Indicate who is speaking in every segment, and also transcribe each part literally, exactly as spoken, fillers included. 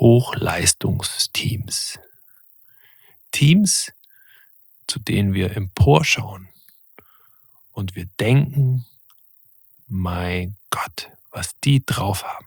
Speaker 1: Hochleistungsteams. Teams, zu denen wir emporschauen und wir denken, mein Gott, was die drauf haben,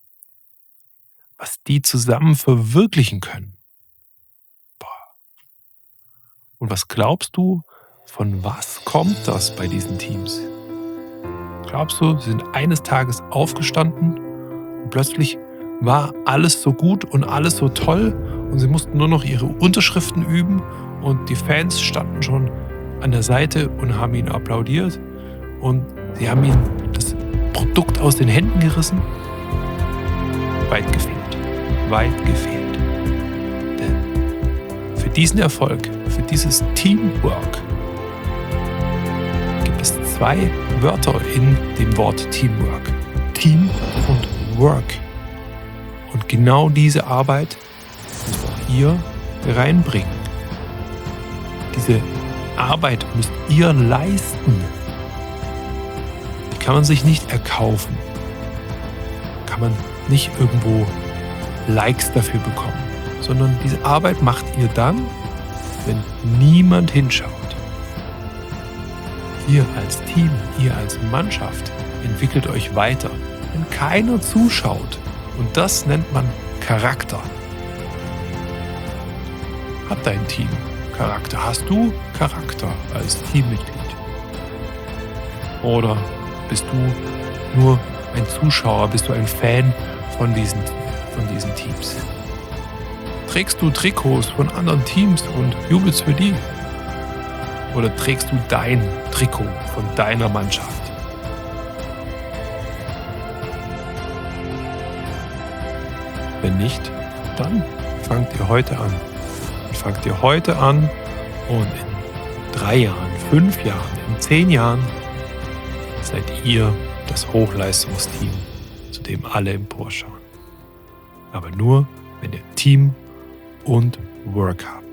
Speaker 1: was die zusammen verwirklichen können. Boah. Und was glaubst du, von was kommt das bei diesen Teams? Glaubst du, sie sind eines Tages aufgestanden und plötzlich war alles so gut und alles so toll und sie mussten nur noch ihre Unterschriften üben und die Fans standen schon an der Seite und haben ihnen applaudiert und sie haben ihnen das Produkt aus den Händen gerissen? Weit gefehlt, weit gefehlt. Denn für diesen Erfolg, für dieses Teamwork gibt es zwei Wörter in dem Wort Teamwork. Team und Work. Und genau diese Arbeit müsst auch ihr reinbringen. Diese Arbeit müsst ihr leisten. Die kann man sich nicht erkaufen. Kann man nicht irgendwo Likes dafür bekommen. Sondern diese Arbeit macht ihr dann, wenn niemand hinschaut. Ihr als Team, ihr als Mannschaft entwickelt euch weiter, wenn keiner zuschaut. Und das nennt man Charakter. Hat dein Team Charakter? Hast du Charakter als Teammitglied? Oder bist du nur ein Zuschauer? Bist du ein Fan von diesen, von diesen Teams? Trägst du Trikots von anderen Teams und jubelst für die? Oder trägst du dein Trikot von deiner Mannschaft? Wenn nicht, dann fangt ihr heute an. Und fangt ihr heute an und in drei Jahren, fünf Jahren, in zehn Jahren seid ihr das Hochleistungsteam, zu dem alle emporschauen. Aber nur, wenn ihr Team und Work habt.